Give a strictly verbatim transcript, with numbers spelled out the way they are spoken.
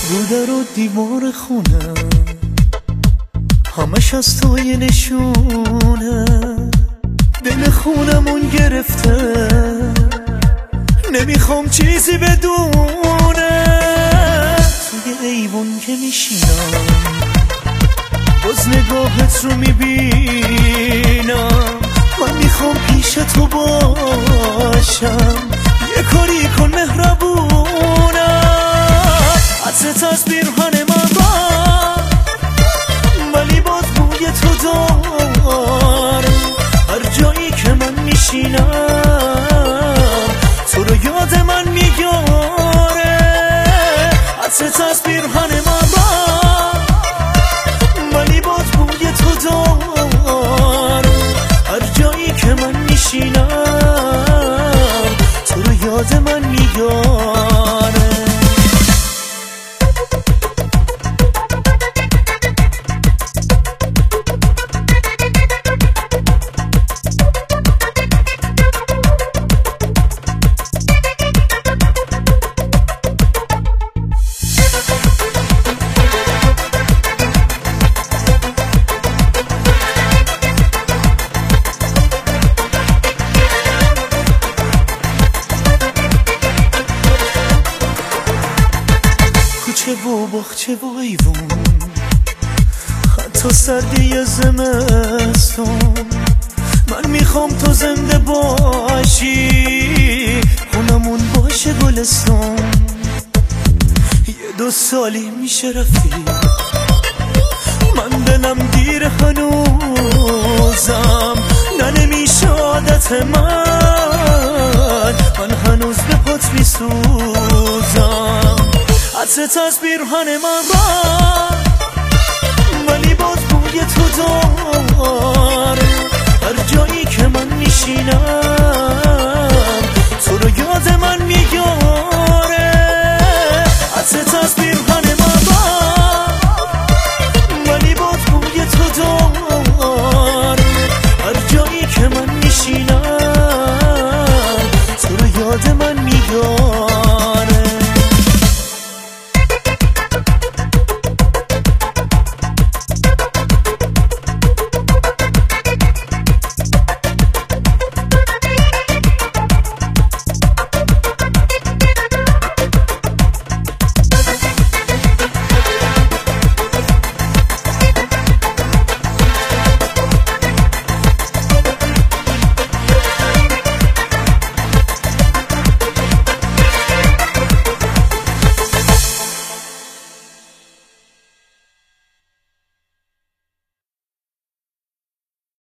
بوده رو دیوار خونه همش از توی نشونه دل خونمون گرفته نمیخوام چیزی بدونه توی ایوون که میشینم باز نگاهت رو میبینم من میخوام پیش تو باشم یه کاری کن مهربونم عطرت از پیرهن من با ولی باز بوی تو داره هر جایی که من میشینم تو رو یاد من میاره عطرت از پیرهن من با ولی باز بوی تو داره هر جایی که من میشینم تو رو یاد من میاره کوچه و باغچه و ایوون حتی سردی زمستون من میخوام تو زنده باشی خونمون باشه گلستون یه دو سالی میشه رفتی من دلم دیر هنوزم نه نمیشه عادت من من هنوز به پات میسوزم عطرت از پیرهن من با ولی باز بوی تو داره هر جایی که من میشینم تو رو یاد من میاره عطرت از پیرهن